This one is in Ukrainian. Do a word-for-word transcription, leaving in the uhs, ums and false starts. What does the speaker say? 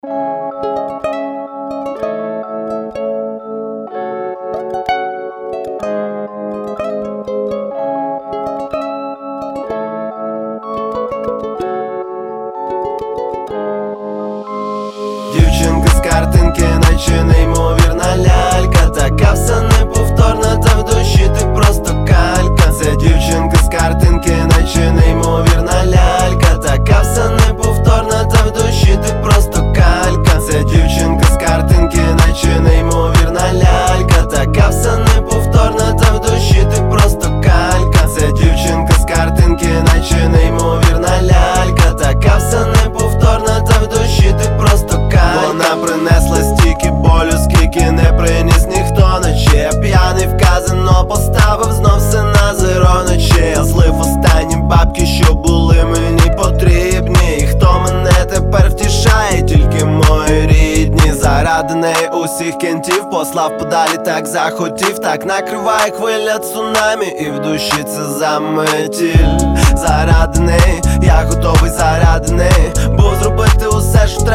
Дівчинка з картинки, наче неймовірна лялька. Така все неповторна, та в душі ти просто калька. Це дівчинка з картинки, наче неймовірна лялька. Така все неповторна, та в душі ти просто калька. Це дівчинка з картинки, наче неймовірна лялька. Така все неповторна, та в душі ти просто калька. Це дівчинка з картинки, наче неймовірна лялька. Така все неповторна, та в душі ти просто калька. Вона принесла стільки болю, скільки не приніс ніхто. Наче я п'яний в казино поставив знов все на зеро. Наче я злив останні бабки, що були мені потрібні. І хто мене тепер втішає? Тільки мої рідні. Заради неї усіх кентів послав подалі, так захотів. Так накриває хвиля цунамі, і в душі це заметіль. Заради неї, я готовий заради неї був зробити усе, що